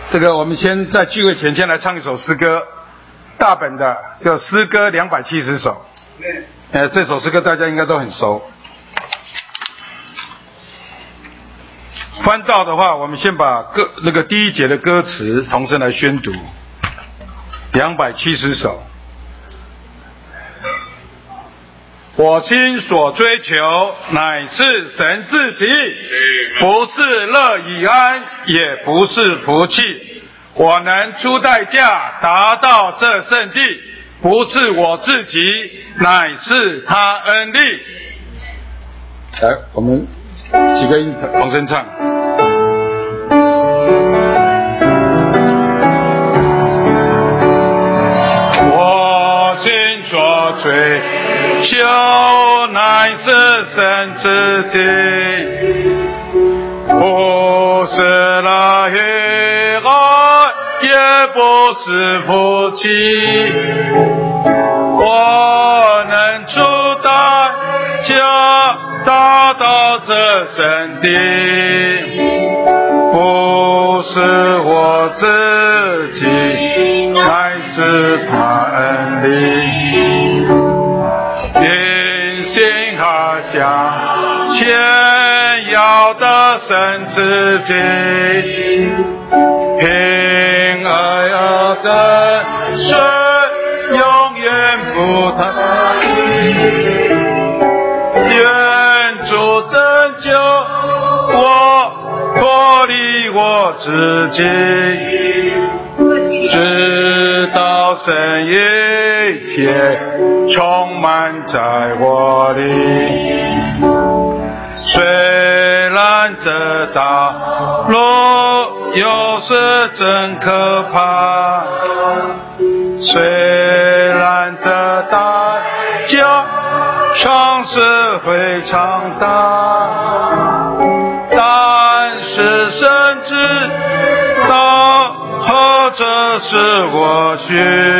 这个我们先在聚会前先来唱一首诗歌，大本的叫诗歌270首。这首诗歌大家应该都很熟。翻到的话，我们先把那个第一节的歌词同声来宣读。270首。我心所追求乃是神自己，不是乐以安，也不是福气。我能出代价达到这圣地，不是我自己，乃是他恩力。来，我们几个音同声唱。我心所追求乃是神自己，不是乐意安，也不是福气。我能出代价达到这圣地，不是我自己，乃是他恩力。因信和想前要的神自己，平而有的是永远不退。愿主拯救我，脱离我自己，直到神一切充满在我里。虽然这道路有时真可怕，虽然这代价常是非常大，但是神知道何者是我需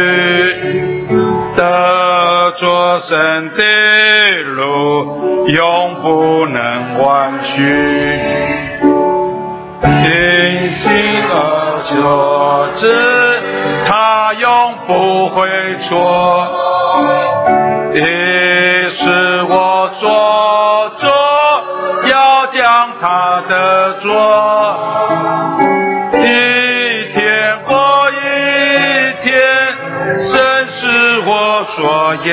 得着神的路，永不能弯曲。因信而所知，他永不会错。也是我所做，要将他的做，一天过一天，神是我所要，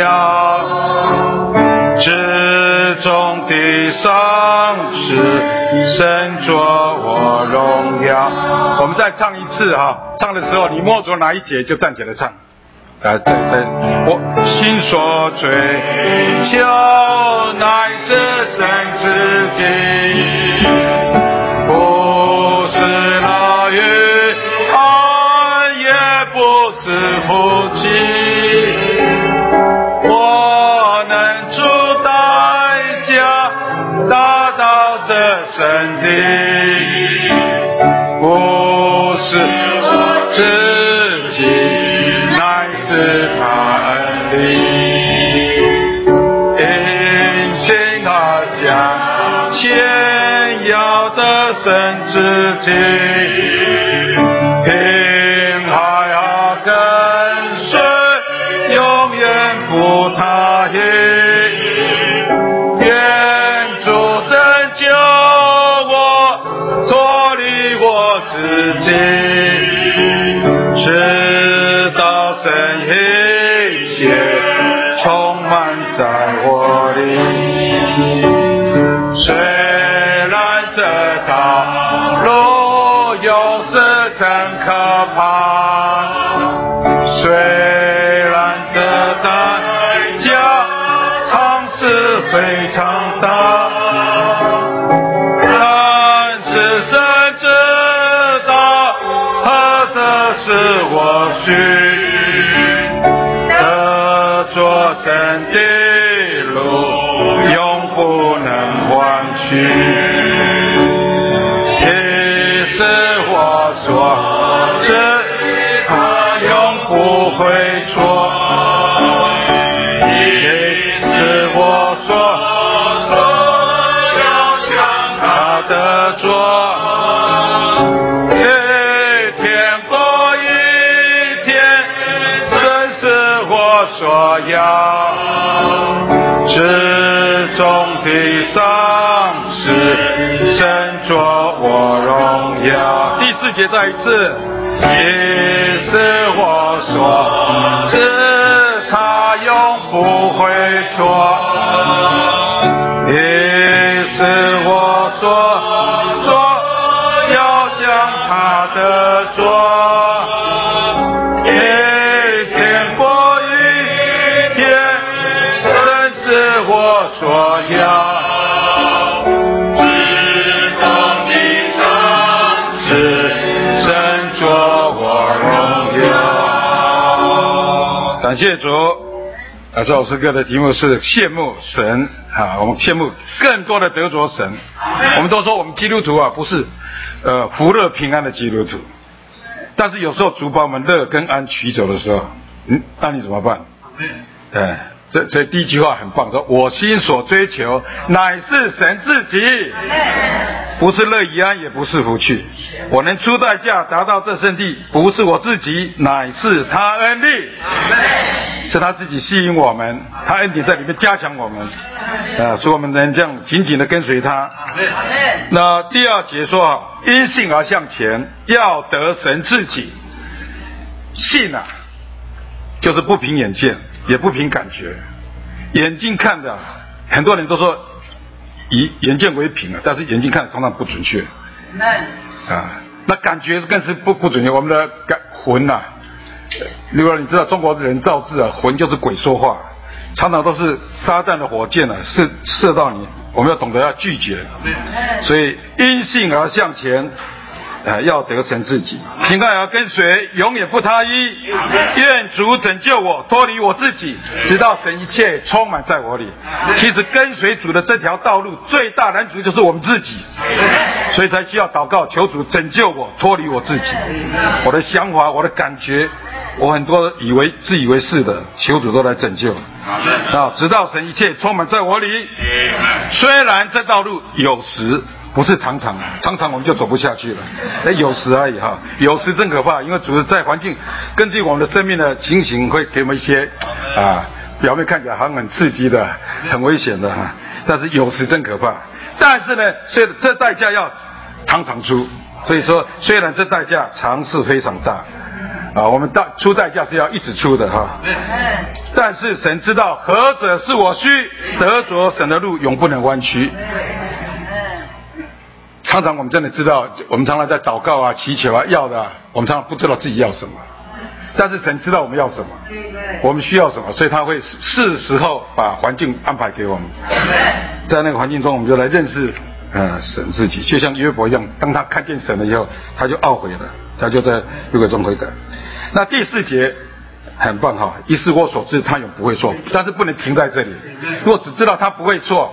至终的赏赐，神作我荣耀。我们再唱一次哈，唱的时候你摸着哪一节就站起来唱。我心所追求乃是神自己，不是乐意安，也不是福气。我能出代价达到这圣地，不是我自己，乃是他恩力。因信而想先要的神自己，平还要跟随，永远不他意。愿主拯救我，脱离我自己，直到神一切充满在我里。虽然这道路有时真可怕，虽然这代价常是非常大，但是神知道何者是我需得着神的路，永不能弯曲。也是我所知，他永不会错。也是我所做，要将他的做，一天我所要，至终的赏赐，神作我荣耀。第4节再一次，你是我所知，他永不会错。你是我所做，要将他的做，一天过一天，神是我所要。感谢主。这首诗歌的题目是羡慕神啊，我们羡慕更多的得着神。我们都说我们基督徒啊，不是福乐平安的基督徒，但是有时候主把我们乐跟安取走的时候，那你怎么办？这第一句话很棒，说我心所追求乃是神自己，不是乐以安，也不是福气。我能出代价达到这圣地，不是我自己，乃是他恩力，是他自己吸引我们，他恩典在里面加强我们，所以我们能这样紧紧的跟随他。那第2节说，因信而向前，要得神自己。信啊，就是不凭眼见，也不凭感觉。眼睛看的，很多人都说以眼见为凭，但是眼睛看的常常不准确。那感觉更是不准确。我们的魂啊，例如你知道中国人造字啊，魂就是鬼说话，常常都是撒旦的火箭啊，是射到你，我们要懂得要拒绝。所以因信而向前，要得神自己，平安而跟随，永远不他依。愿主拯救我，脱离我自己，直到神一切充满在我里。其实跟随主的这条道路，最大难处就是我们自己，所以才需要祷告，求主拯救我，脱离我自己，我的想法，我的感觉，我很多自以为是的，求主都来拯救。直到神一切充满在我里。虽然这道路有时不是常常我们就走不下去了，有时而已哈，有时真可怕，因为主在环境根据我们的生命的情形，会给我们一些表面看起来好像很刺激的、很危险的哈，但是有时真可怕。但是呢，这代价要常常出，所以说虽然这代价常是非常大我们出代价是要一直出的哈。但是神知道何者是我需，得着神的路永不能弯曲。常常我们真的知道，我们常常在祷告啊、祈求啊、要的我们常常不知道自己要什么，但是神知道我们要什么，我们需要什么，所以他会是时候把环境安排给我们，在那个环境中我们就来认识神自己，就像约伯一样，当他看见神了以后，他就懊悔了，他就在六个中悔改。那第4节很棒哈，一是我所知，他永不会错，但是不能停在这里。如果只知道他不会错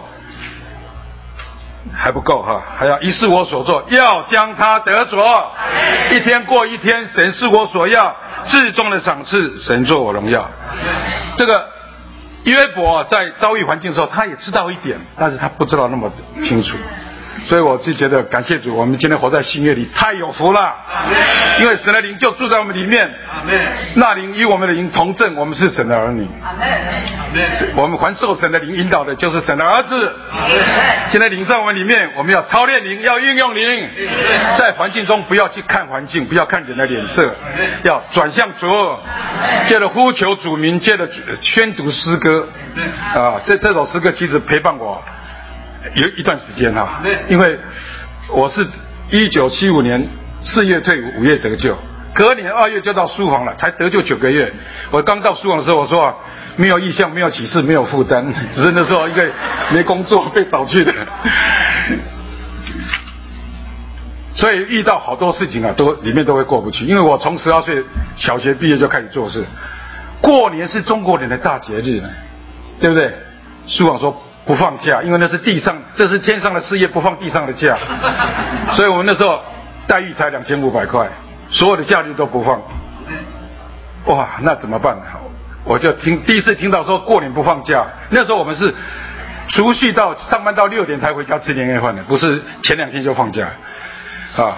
还不够哈，还要一是我所做，要将他得着。一天过一天，神是我所要，至终的赏赐，神作我荣耀。这个约伯在遭遇环境的时候，他也知道一点，但是他不知道那么清楚。所以我就觉得感谢主，我们今天活在新约里太有福了，因为神的灵就住在我们里面，那灵与我们的灵同证，我们是神的儿女，我们还受神的灵引导的就是神的儿子。现在灵在我们里面，我们要操练灵，要运用灵，在环境中不要去看环境，不要看人的脸色，要转向主，借着呼求主名，借着宣读诗歌这首诗歌其实陪伴我有一段时间因为我是1975年4月退伍，5月得救，隔年2月就到书房了，才得救9个月。我刚到书房的时候，我说没有异象，没有启示，没有负担，只是那时候一个没工作被找去的，所以遇到好多事情里面都会过不去。因为我从12岁小学毕业就开始做事，过年是中国人的大节日，对不对？书房说不放假，因为那是这是天上的事业，不放地上的假，所以我们那时候待遇才2500块，所有的假日都不放。哇，那怎么办？我就第一次听到说过年不放假，那时候我们是除夕到上班到6点才回家吃年夜饭的，不是前2天就放假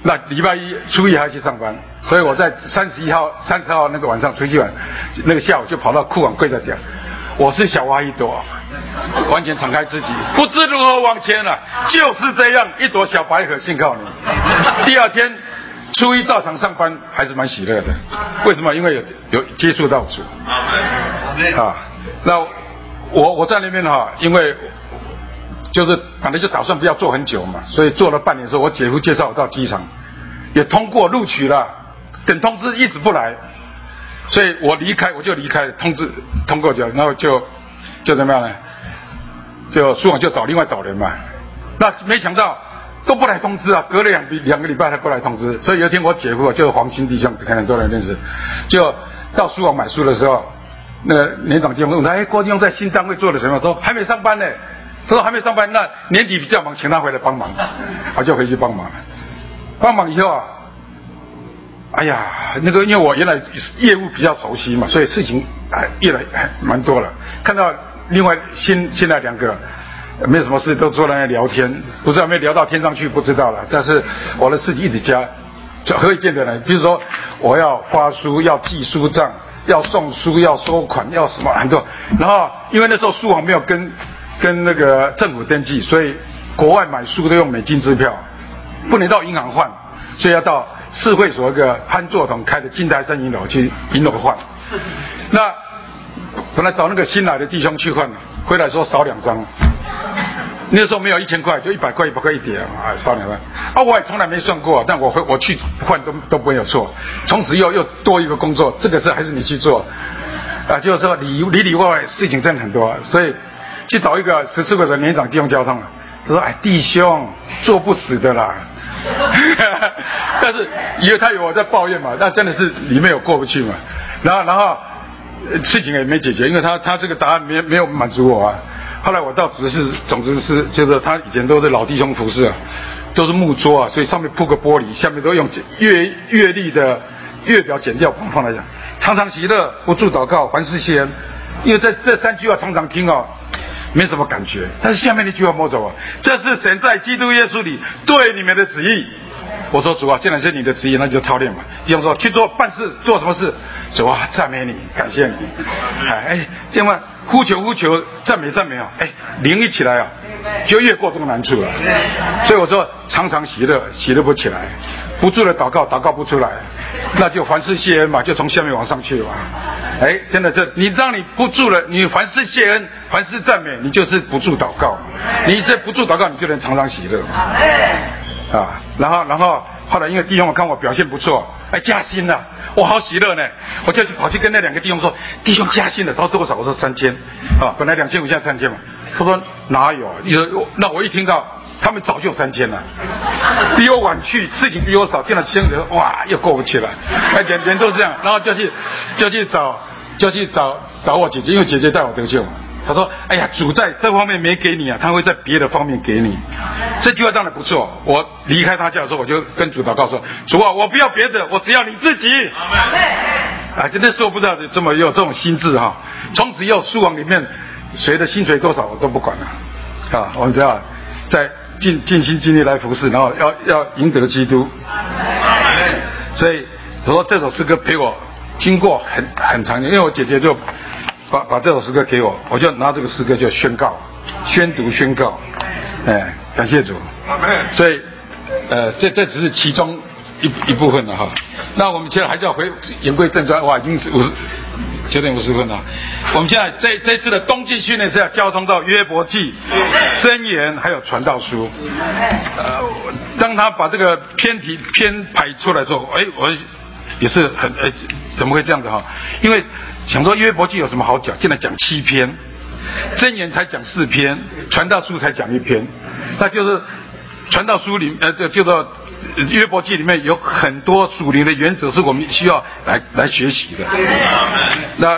那礼拜一初一还去上班，所以我在30号那个晚上出去玩，那个下午就跑到库房跪在地，我是小花一朵，完全敞开自己，不知如何往前了，就是这样一朵小白荷信靠你。第二天初一照常上班，还是蛮喜乐的。为什么？因为有接触到主啊。那我在那边哈，因为就是反正就打算不要做很久嘛，所以做了半年之后，我姐夫介绍我到机场，也通过录取了，等通知一直不来，所以我就离开，通过就，然后就怎么样呢？就书网就另外找人嘛，那没想到都不来通知啊，隔了两个礼拜才不来通知，所以有一天我姐夫就是黄新弟兄，可能很多人认识，就到书网买书的时候，那个年长弟兄问他，郭弟兄在新单位做了什么？说还没上班呢。他说还没上班，那年底比较忙，请他回来帮忙，我就回去帮忙了。帮忙以后啊，哎呀，那个因为我原来业务比较熟悉嘛，所以事情越来蛮多了。看到另外新来2个，没什么事都坐在那聊天，不知道有没有聊到天上去不知道了。但是我的事情一直加，就何以见得呢？比如说我要发书，要记书账，要送书，要收款，要什么很多。然后因为那时候书网没有跟那个政府登记，所以国外买书都用美金支票，不能到银行换，所以要到市会所一个潘作统开的金台山银楼去银楼换。那本来找那个新来的弟兄去换，回来说少2张。那时候没有1000块，就100块100块一叠啊，少2张。我也从来没算过，但我去换都没有错。从此又多一个工作，这个事还是你去做啊，就是说里外事情真的很多，所以。去找一个14个人年长弟兄交通，他说：“弟兄做不死的啦。”但是因为他有我在抱怨嘛，那真的是里面有过不去嘛。然后事情也没解决，因为他这个答案没有满足我啊。后来我到总之是就是他以前都是老弟兄服侍啊，都是木桌啊，所以上面铺个玻璃，下面都用月历的月表剪掉放来讲，常常喜乐，不住祷告，凡事谢恩。因为这3句话常常听哦。没什么感觉，但是下面那句话摸走啊，这是神在基督耶稣里对你们的旨意。我说主啊，既然是你的旨意，那就操练嘛。弟兄说去办事，做什么事？主啊，赞美你，感谢你。这样呼求，赞美啊，灵一起来啊，就越过这个难处了。所以我说常常喜乐不起来，不住的祷告不出来，那就凡事谢恩嘛，就从下面往上去了嘛。真的当你不住了，你凡事谢恩，凡事赞美，你就是不住祷告。你这不住祷告，你就能常常喜乐啊。然后后来因为弟兄看我表现不错，加薪了，我好喜乐呢。我就跑去跟那2个弟兄说，弟兄加薪了，他说多少？我说3000啊，本来2500，现在3000嘛。他说哪有？那我一听到他们早就3000了，比我晚去，事情比我少，见了薪水哇又过不去了，人都这样。然后就去找我姐姐，因为姐姐带我得救嘛。他说：“哎呀，主在这方面没给你啊，他会在别的方面给你。”这句话当然不错。我离开他家的时候，我就跟主祷告说：“主啊，我不要别的，我只要你自己。”那时候不知道有这种心智哈。从此以后，书网里面谁的薪水多少我都不管了啊。我们只要在尽心尽力来服侍，然后要赢得基督。所以我说这首诗歌陪我经过很长年，因为我姐姐就。把这首诗歌给我，我就拿这个诗歌就宣告，宣告，感谢主。所以，这只是其中一部分了哈。那我们现在还是要言归正传，哇，已经9点50分了。我们现在这次的冬季训练是要交通到约伯记、箴言还有传道书。当他把这个篇排出来之后，我也是怎么会这样子哈？因为想说约伯记有什么好讲，竟然讲7篇，箴言才讲4篇，传道书才讲1篇，那就是传道书里就说约伯记里面有很多属灵的原则是我们需要来学习的。那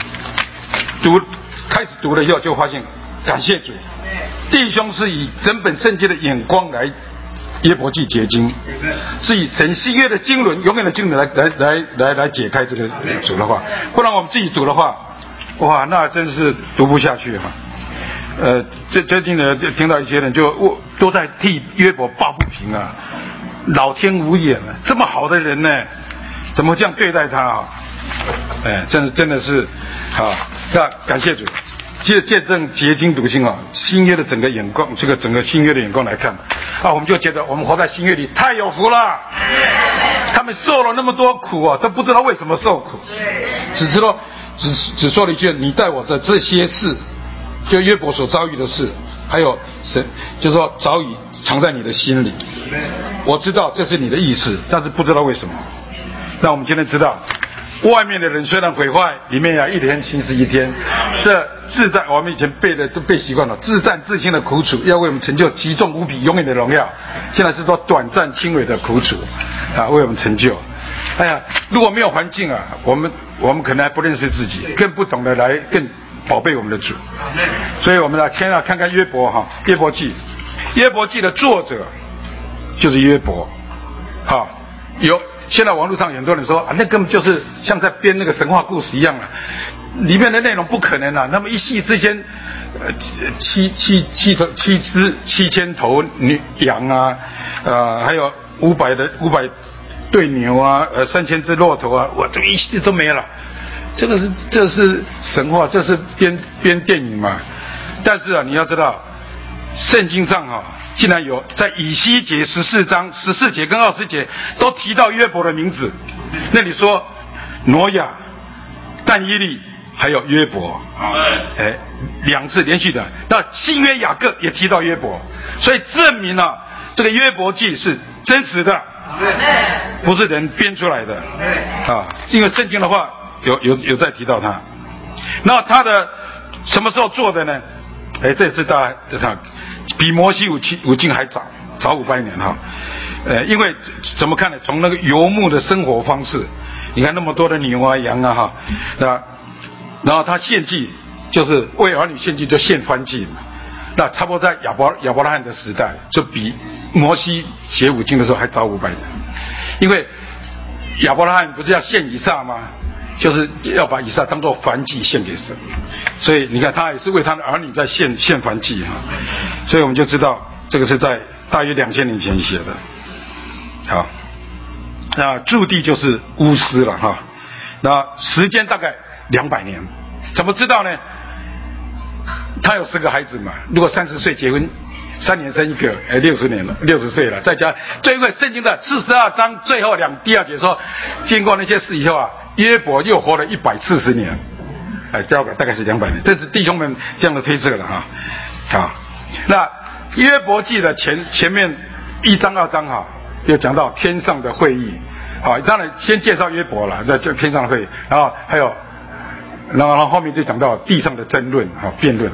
开始读了以后就发现，感谢主，弟兄是以整本圣经的眼光来约伯记结晶，是以神新约的经纶，永远的经纶来解开这个主的话，不然我们自己读的话，哇，那真是读不下去哈。最近呢，听到一些人都在替约伯抱不平啊。 老天无眼了，这么好的人呢，怎么这样对待他啊？真的是那感谢主，见证结晶笃信啊，新约的整个眼光，这个整个新约的眼光来看我们就觉得我们活在新约里太有福了。他们受了那么多苦都不知道为什么受苦，只说了一句：你带我的这些事，就约伯所遭遇的事，还有神，就是说早已藏在你的心里。我知道这是你的意思，但是不知道为什么。那我们今天知道，外面的人虽然毁坏，里面一天新是一天。这自战，我们以前背的都背习惯了，自战自清的苦楚，要为我们成就极重无比永远的荣耀。现在是说短暂轻微的苦楚为我们成就。如果没有环境我们可能还不认识自己，更不懂得来更宝贝我们的主。所以我们先看看约伯约伯记。约伯记的作者就是约伯现在网络上很多人说那根本就是像在编那个神话故事一样里面的内容不可能那么一夕之间7000头羊还有500对牛3000只骆驼我这一夕都没了。这是神话，这是编电影嘛。但是你要知道，圣经上竟然有在以西结14章14节跟20节都提到约伯的名字。那里说挪亚、但以理还有约伯2次连续的。那新约雅各也提到约伯，所以证明这个约伯记是真实的，不是人编出来的因为圣经的话有在提到他。那他的什么时候做的呢？这也是大家比摩西五经还早500年因为怎么看呢？从那个游牧的生活方式，你看那么多的牛羊然后他献祭就是为儿女献祭，就献燔祭嘛。那差不多在亚伯拉罕的时代，就比摩西写五经的时候还早500年。因为亚伯拉罕不是要献以撒吗？就是要把以撒当作燔祭献给神，所以你看他也是为他的儿女在献燔祭所以我们就知道这个是在大约2000年前写的。那驻地就是乌斯了那时间大概200年。怎么知道呢？他有10个孩子嘛，如果30岁结婚，3年生一个，60年了，60岁了，再加最后圣经的42章最后第2节说，经过那些事以后约伯又活了140年，大概是200年，这是弟兄们这样的推测了那约伯记的前面1章2章又讲到天上的会议当然先介绍约伯了，在天上的会议，然后还有然后后面就讲到地上的争论辩论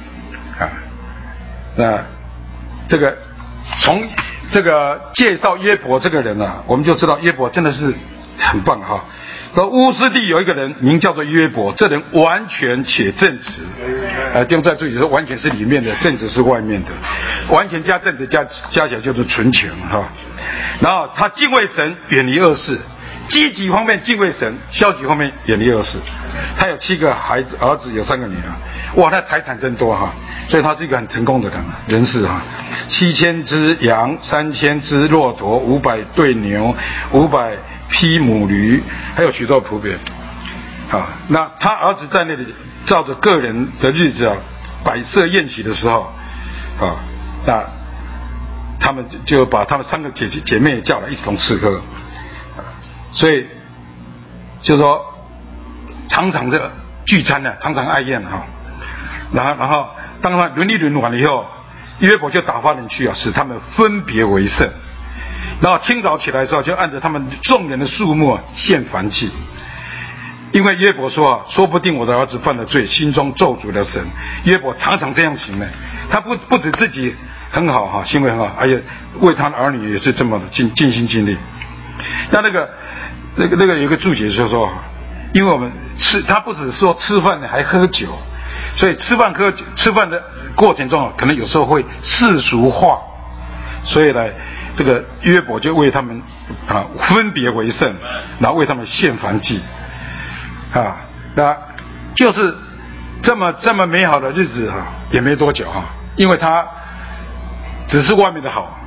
那这个从这个介绍约伯这个人我们就知道约伯真的是很棒说乌斯地有一个人名叫做约伯，这人完全且正直弟兄在这里说完全是里面的，正直是外面的，完全加正直加起来就是纯全然后他敬畏神，远离恶事，积极方面敬畏神，消极方面远离恶事。他有7个孩子，儿子有3个女儿，他财产真多所以他是一个很成功的人士7000只羊，3000只骆驼，500对牛，500匹母驴，还有许多仆婢那他儿子在那里照着个人的日子摆设宴席的时候那他们就把他们3个姐妹叫来一同吃喝所以就说常常的聚餐常常爱宴然后当他轮一轮完了以后，约伯就打发人去使他们分别为圣。然后清早起来的时候，就按着他们众人的数目献燔祭。因为约伯说说不定我的儿子犯了罪，心中咒诅了神。约伯常常这样行呢，他不止自己很好行为很好，而且为他的儿女也是这么的尽心尽力。那个有一个注解说，因为我们他不只说吃饭呢，还喝酒，所以吃饭的过程中可能有时候会世俗化，所以呢，这个约伯就为他们分别为圣，然后为他们献燔祭那就是这么美好的日子也没多久因为他只是外面的好，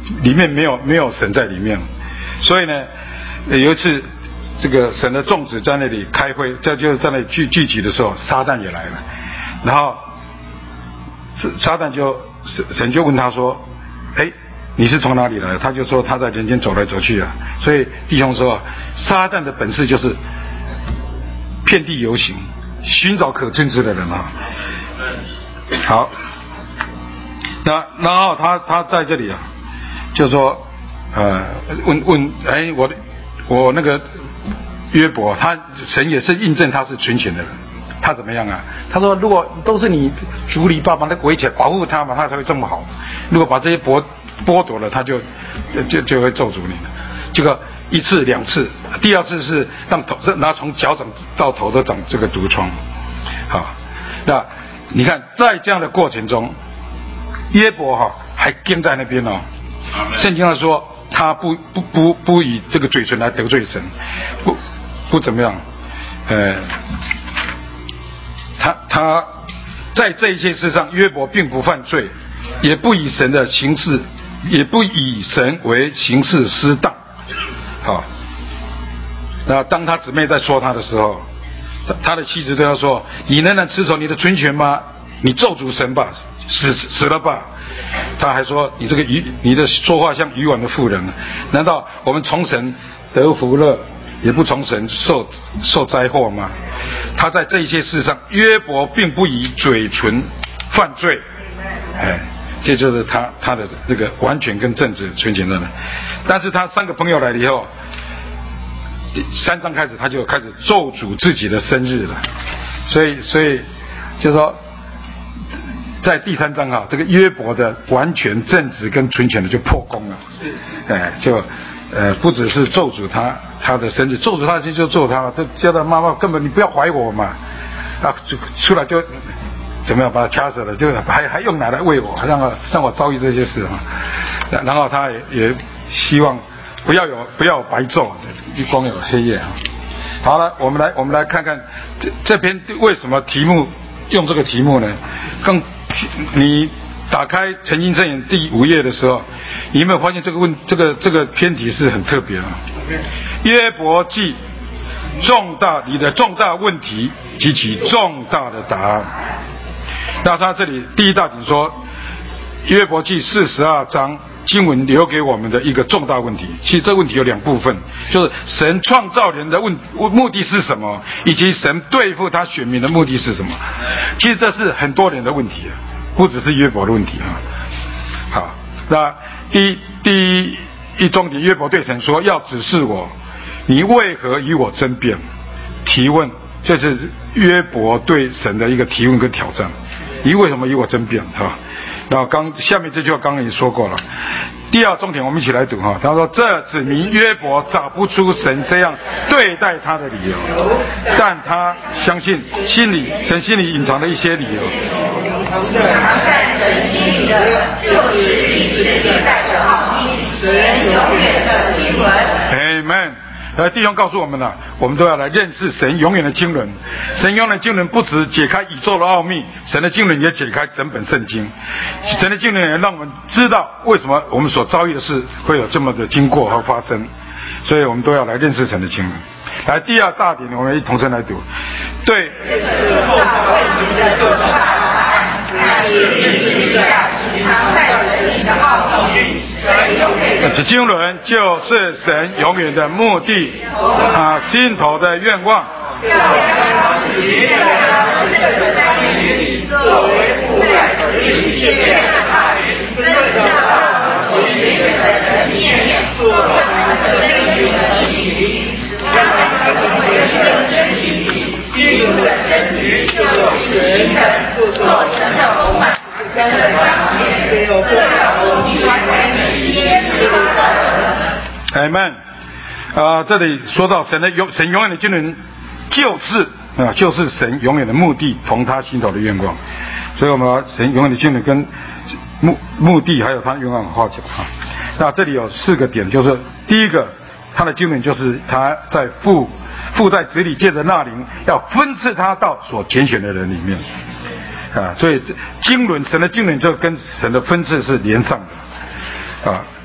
里面没有神在里面，所以呢，有一次这个神的众子在那里开会，就是在那里聚集的时候，撒旦也来了，然后撒旦神就问他说：“哎，你是从哪里来的？”他就说他在人间走来走去啊。所以弟兄说，撒旦的本事就是遍地游行，寻找可吞吃的人啊。好，然后他在这里啊，就说问哎我那个约伯，神也是印证他是纯全的人。他怎么样啊？他说如果都是你主理把他围起来保护他嘛，他才会这么好。如果把这些剥夺了，他就会咒诅你了。这个一次两次，第二次是让从脚掌到头都长这个毒疮。好，那你看在这样的过程中，约伯还跟在那边哦。圣经上说他不以这个嘴唇来得罪神，不怎么样，他在这一些事上，约伯并不犯罪，也不以神的行事，也不以神为行事失当。好，那当他姊妹在说他的时候，他的妻子对他说：“你仍然持守你的纯全吗？你咒诅神吧，死了吧。”他还说：“你的说话像愚顽的妇人，难道我们从神得福乐，也不从神受灾祸吗？”他在这些事上，约伯并不以嘴唇犯罪，这就是他的这个完全跟正直纯全的人。但是他3个朋友来了以后，3章开始他就开始咒诅自己的生日了，所以就说在第3章这个约伯的完全正直跟纯全的就破功了，不只是咒诅他的生日，咒诅他的生日就咒他了，就叫他妈妈根本你不要怀我嘛，就出来就怎么样把他掐死了，就还用奶来喂我，让我遭遇这些事啊。然后他也希望不要有白昼，光有黑夜啊。好了，我们来看看这篇为什么用这个题目呢？你打开《陈经圣言》第5页的时候，你有没有发现这个篇题是很特别啊？约伯记你的重大问题及其重大的答案。那他这里第一大点说，约伯记42章经文留给我们的一个重大问题。其实这个问题有2部分，就是神创造人的目的是什么，以及神对付他选民的目的是什么。其实这是很多人的问题，不只是约伯的问题啊。好，那第一重点，约伯对神说：“要指示我，你为何与我争辩？”提问，这是约伯对神的一个提问跟挑战。你为什么与我争辩？然后下面这句话刚刚已经说过了。第2重点我们一起来读他说：“这指明约伯找不出神这样对待他的理由，但他相信神心里隐藏的一些理由。藏在神心里的，就是历史年代的奥秘，神永远的经纶。” Amen。弟兄告诉我们了，我们都要来认识神永远的经纶。神永远的经纶不只解开宇宙的奥秘，神的经纶也解开整本圣经。神的经纶也让我们知道为什么我们所遭遇的事会有这么的经过和发生。所以我们都要来认识神的经纶。来，第2大点，我们一同声来读。对。这经纶就是神永远的目的心头的愿望。Amen。这里说到神永远的经纶就是神永远的目的同他心头的愿望。所以我们把神永远的经纶跟目的还有他愿望画起来。那这里有4个点，就是第一个，他的经纶就是他在父在子里借着那灵要分赐他到所拣选的人里面所以神的经纶就跟神的分赐是连上的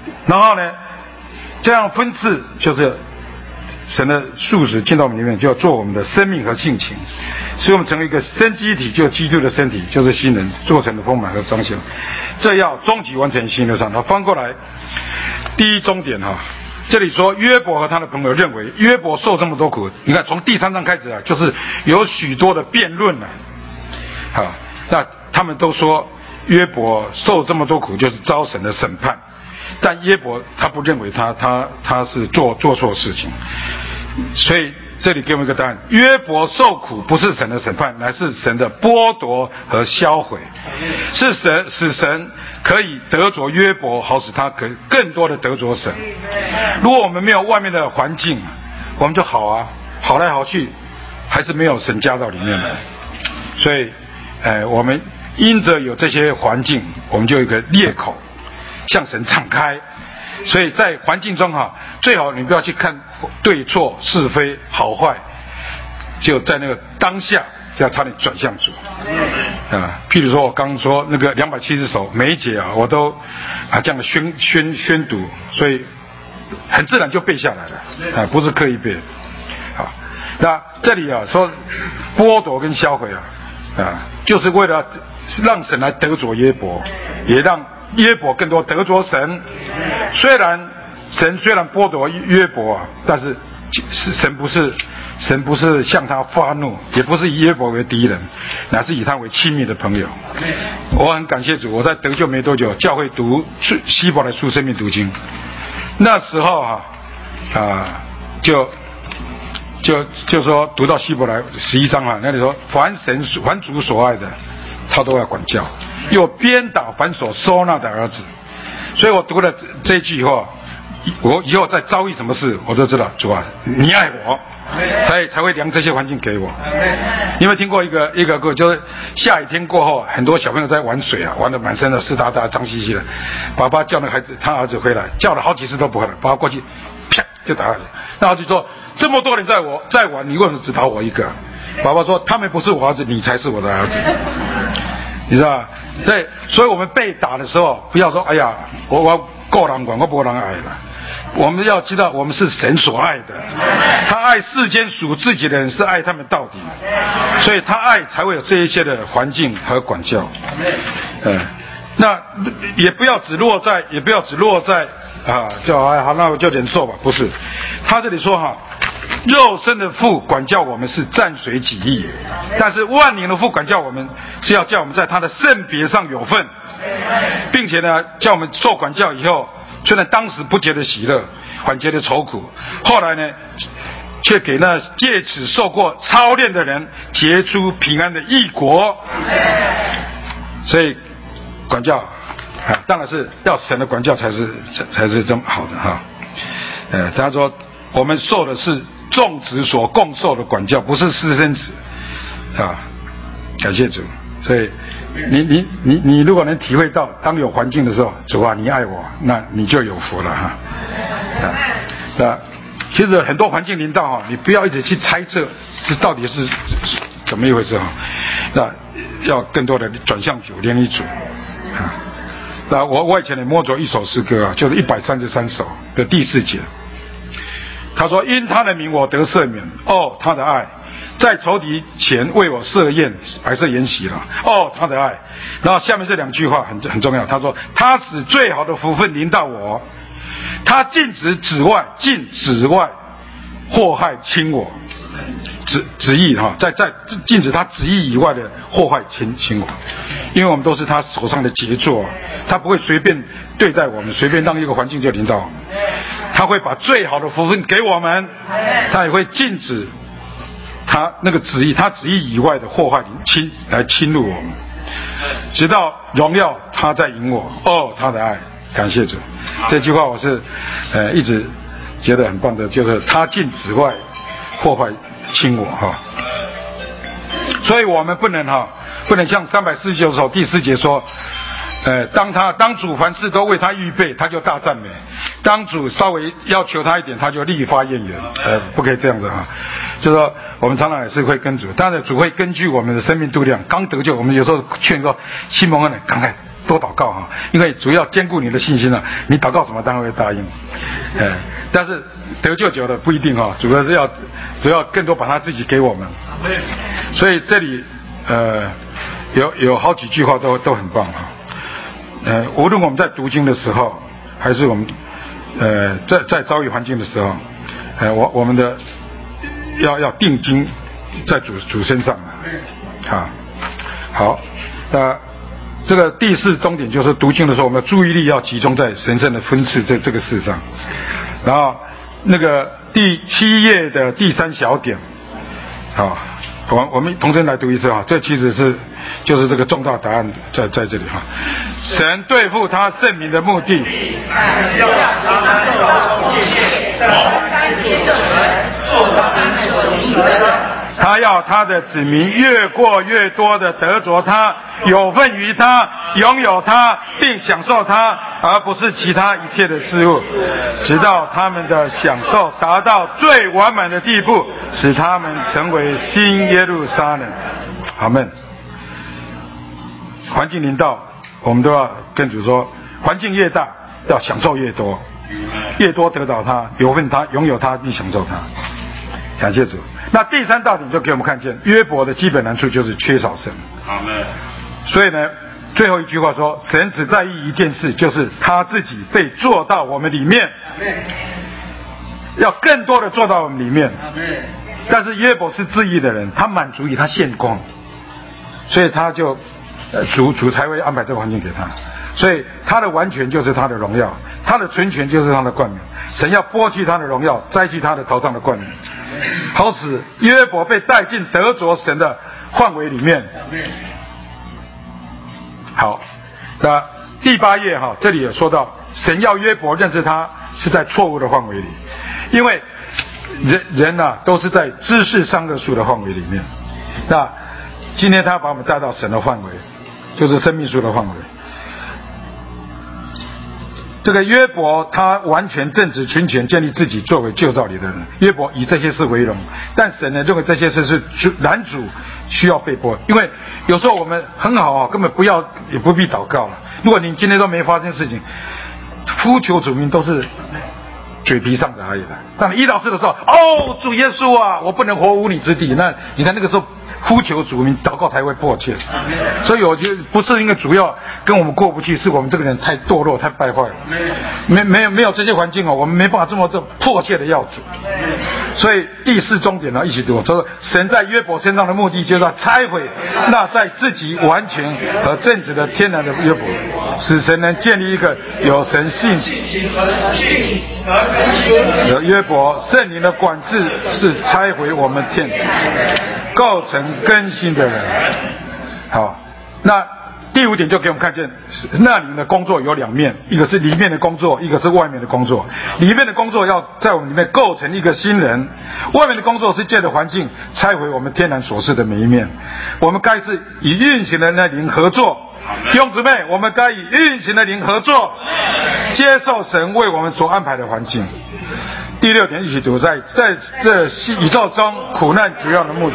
然后呢，这样分次就是神的素质进到我们里面，就要做我们的生命和性情，使我们成为一个生机体，就基督的身体，就是新人做成的丰满和彰显。这要终极完成新的上。翻过来，第一终点这里说约伯和他的朋友认为约伯受这么多苦，你看从第3章开始就是有许多的辩论了。那他们都说约伯受这么多苦就是遭神的审判，但约伯他不认为他是做错事情，所以这里给我们一个答案：约伯受苦不是神的审判，乃是神的剥夺和销毁，是使神可以得着约伯，好使他可以更多的得着神。如果我们没有外面的环境，我们就好来好去，还是没有神加到里面来。所以我们因着有这些环境，我们就有一个裂口向神敞开。所以在环境中最好你不要去看对错是非好坏，就在那个当下就要差点转向主。譬如说我刚刚说那个270首每一节我都这样宣读，所以很自然就背下来了不是刻意背。好，那这里说剥夺跟销毁就是为了让神来得着约伯，也让约伯更多得着神。神虽然剥夺约伯但是神不是向他发怒，也不是以约伯为敌人，乃是以他为亲密的朋友。我很感谢主，我在得救没多久，教会读希伯来书生命读经，那时候就说读到希伯来11章那里说凡主所爱的他都要管教，又鞭打凡所收纳的儿子。所以我读了这句以后，我以后再遭遇什么事我就知道主你爱我，才会量这些环境给我。你有没有听过一个歌，就是下雨天过后，很多小朋友在玩水玩得满身的湿哒哒脏兮兮的，爸爸叫那个孩子他儿子回来，叫了好几次都不回来，爸爸过去啪就打下去。那儿子说这么多人在玩，你为什么只打我一个？爸爸说他们不是我儿子，你才是我的儿子。你知道吧？所以我们被打的时候不要说哎呀我够人管，我不能爱了。我们要知道我们是神所爱的，他爱世间属自己的人，是爱他们到底，所以他爱才会有这一些的环境和管教。那也不要只落在好那我就忍受吧，不是。他这里说肉身的父管教我们是暂随己意，但是万灵的父管教我们是要叫我们在他的圣别上有份，并且呢叫我们受管教以后，虽然当时不觉得喜乐，反觉得愁苦，后来呢却给那借此受过操练的人结出平安的义果。所以管教当然是要神的管教才是这么好的他说我们受的是众子所共受的管教，不是私生子感谢主。所以你如果能体会到当有环境的时候，主你爱我，那你就有福了其实很多环境临到你不要一直去猜测是到底是怎么一回事那要更多的转向主，连于主那我以前也摸着一首诗歌就是133首的第4节，他说因他的名我得赦免，他的爱在仇敌前为我设宴，白色筵席了，他的爱。然后下面这2句话很重要，他说他使最好的福分临到我，他禁止旨外祸害侵我，旨意在禁止他旨意以外的祸害侵我，因为我们都是他手上的杰作，他不会随便对待我们，随便让一个环境就临到我们，他会把最好的福分给我们，他也会禁止他那个旨意以外的祸害来侵入我们，直到荣耀他在引我，他的爱。感谢主，这句话我是一直觉得很棒的，就是他禁止外祸害侵我所以我们不能像349首第4节说当主凡事都为他预备，他就大赞美；当主稍微要求他一点，他就立发怨言。不可以这样子哈。就是说，我们常常也是会跟主，当然主会根据我们的生命度量。刚得救，我们有时候劝说新蒙恩的赶快多祷告哈，因为主要兼顾你的信心啊。你祷告什么，当然会答应。但是得救久了不一定哈，主要更多把他自己给我们。所以这里有好几句话都很棒哈。无论我们在读经的时候，还是我们在遭遇环境的时候，我们的要定睛在主身上好，这个第四重点就是读经的时候，我们的注意力要集中在神圣的分赐这个事上。然后那个第7页的第3小点，我们同声来读一次哈，这其实就是这个重大答案在这里哈。神对付他圣民的目的，他要他的子民越过越多的得着他，有份于他，拥有他，并享受他，而不是其他一切的事物，直到他们的享受达到最完满的地步，使他们成为新耶路撒冷。阿们。环境临到，我们都要跟主说，环境越大，要享受越多，越多得到他，有份他，拥有他，并享受他。感谢主。那第3大点就给我们看见，约伯的基本难处就是缺少神。所以呢，最后一句话说，神只在意一件事，就是他自己被做到我们里面，要更多的做到我们里面。但是约伯是自义的人，他满足于他现光，所以他就主才会安排这个环境给他。所以他的完全就是他的荣耀，他的纯全就是他的冠冕。神要剥去他的荣耀，摘去他的头上的冠冕，好使约伯被带进得着神的范围里面。好，那第8页哈，这里也说到，神要约伯认识他是在错误的范围里，因为人都是在知识善恶树的范围里面。那今天他把我们带到神的范围，就是生命树的范围。这个约伯他完全正直纯全，建立自己作为旧造里的人。约伯以这些事为荣，但神呢认为这些事是拦阻需要被剥。因为有时候我们很好根本也不必祷告了。如果你今天都没发生事情，呼求主名都是嘴皮上的而已的。当你遇到事的时候，主耶稣啊，我不能活无你之地。那你看那个时候呼求主名，祷告才会迫切。所以我觉得不是因为主要跟我们过不去，是我们这个人太堕落、太败坏了。没有这些环境我们没办法这么迫切的要主。所以第4重点呢，一起读，说神在约伯身上的目的，就是要拆毁那在自己完全和正直的天然的约伯，使神能建立一个有神性的约伯。圣灵的管制是拆毁我们构成更新的人。好，那第5点就给我们看见，那灵的工作有2面，一个是里面的工作，一个是外面的工作。里面的工作要在我们里面构成一个新人，外面的工作是借着环境拆毁我们天然所示的每一面。我们该是以运行的那灵合作，弟兄姊妹，我们该以运行的灵合作，接受神为我们所安排的环境。第6点一起读，在这宇宙中苦难主要的目的，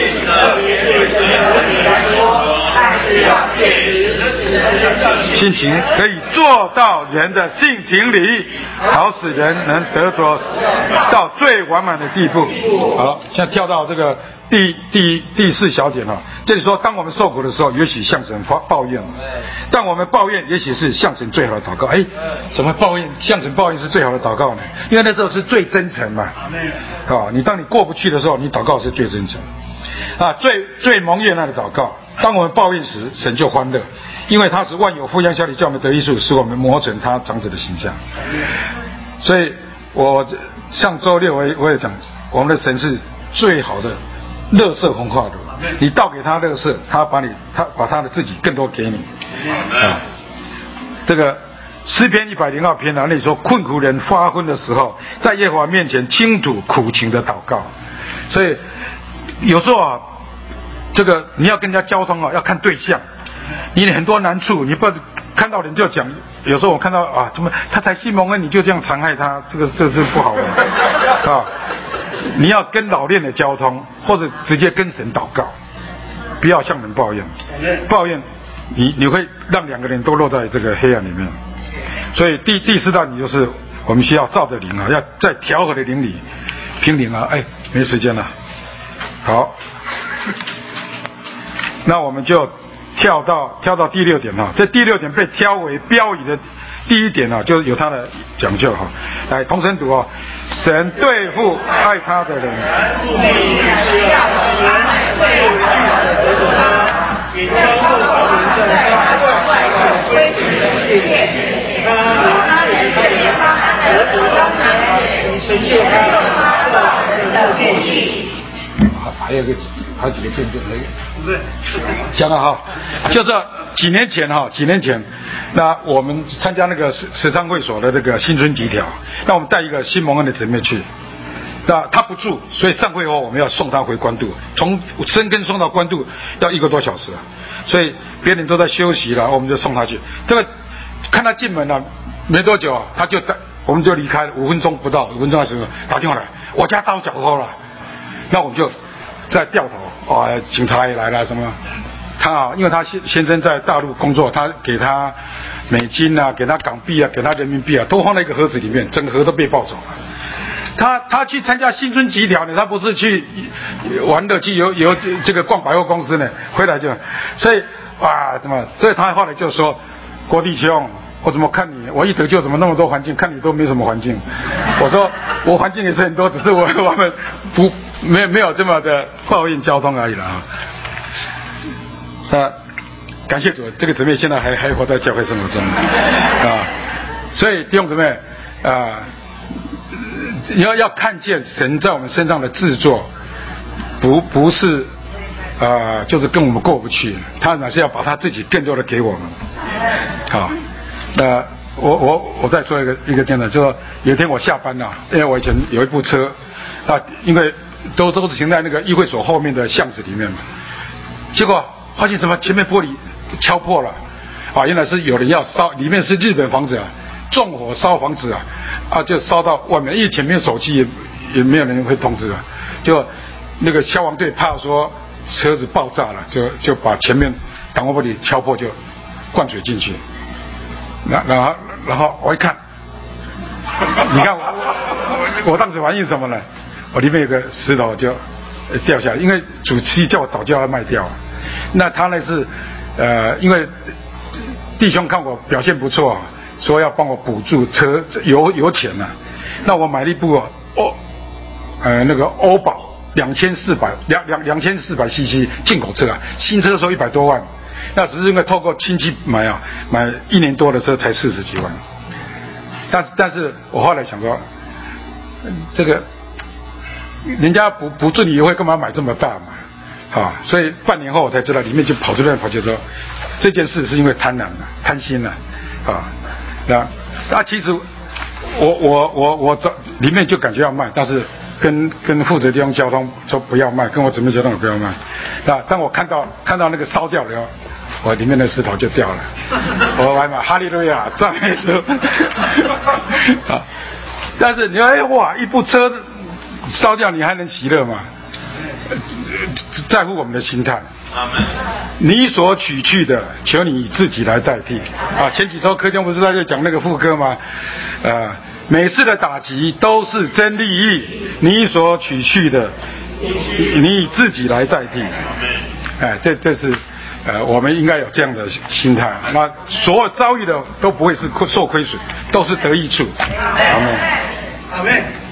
性情可以做到人的性情里，好使人能得着到最完满的地步。好，现在跳到这个第4小点这里说，当我们受苦的时候，也许向神抱怨，但我们抱怨也许是向神最好的祷告。怎么抱怨？向神抱怨是最好的祷告呢？因为那时候是最真诚嘛。当你过不去的时候，你祷告是最真诚最蒙悦纳的祷告。当我们抱怨时，神就欢乐，因为他使万有互相效力，叫我们得益处，使我们磨成他长子的形象。所以我上周6我也讲，我们的神是最好的垃圾焚化炉，你倒给他垃圾，他把他的自己更多给你。这个诗篇102篇那里说，困苦人发昏的时候，在耶和华面前倾吐苦情的祷告。所以有时候这个你要跟人家交通要看对象。你很多难处，你不看到人就讲，有时候我看到啊，怎么他才信蒙恩你就这样残害他，这是不好的啊！你要跟老练的交通，或者直接跟神祷告，不要向人抱怨，抱怨你会让两个人都落在这个黑暗里面。所以第四道理就是我们需要照着灵啊，要在调和的灵里平灵啊。哎，没时间了，好，那我们就跳到第6点哈。这第6点被挑为标语的第1点啊，就有它的讲究哈。来，同声读哦。神对付爱他的人，还有好几个见证讲了哈，就是几年前，那我们参加那个慈善会所的那个新春集条，那我们带一个新蒙恩的姊妹去，那他不住，所以散会后我们要送他回关渡，从深坑送到关渡要1个多小时，所以别人都在休息了，我们就送他去。这个看他进门了没多久，我们就离开了，5分钟不到，5分钟的时候打电话来，我家遭小偷了，那我们就在掉头，警察也来了什么。他啊，因为他先生在大陆工作，他给他美金啊，给他港币啊，给他人民币啊，都放在一个盒子里面，整个盒都被抱走了。他去参加新春集条呢，他不是去玩的，去游这个逛百货公司呢，回来就，所以所以他后来就说，郭弟兄，我怎么看你，我一得救怎么那么多环境，看你都没什么环境。我说我环境也是很多，只是我们没有这么的抱怨交通而已了啊。感谢主，这个姊妹现在还活在教会生活中啊，所以弟兄姊妹啊，要看见神在我们身上的制作，不是就是跟我们过不去，他乃是要把他自己更多的给我们。好，我再说一个真的，就是有一天我下班了，因为我以前有一部车因为都是停在那个议会所后面的巷子里面嘛，结果发现什么前面玻璃敲破了原来是有人要烧，里面是日本房子啊，纵火烧房子就烧到外面，因为前面手机也没有人会通知就那个消防队怕说车子爆炸了，就把前面挡风玻璃敲破，就灌水进去。然后我一看，你看我当时反应什么呢？我里面有个石头就掉下来，因为主席叫我早就要卖掉了。那他呢是因为弟兄看我表现不错说要帮我补助车油钱呢，那我买了一部那个欧宝2400 cc 进口车新车收100多万，那只是因为透过亲戚买1年多的车才40几万，但是我后来想说，这个人家不助你优惠干嘛买这么大嘛？所以半年后我才知道，里面就跑出来说，这件事是因为贪心了那其实我里面就感觉要卖，但是跟负责地方交通说不要卖，跟我姊妹交通也不要卖。那当我看到那个烧掉了，我里面的石头就掉了，我还买哈利路亚赞美主但是你说哇，一部车烧掉你还能喜乐吗？在乎我们的心态。你所取去的，求你以自己来代替前几周柯兄不是在这讲那个副歌吗？每次的打击都是真利益，你所取去的，你以自己来代替。这是我们应该有这样的心态。那所有遭遇的都不会是受亏损，都是得益处。阿们。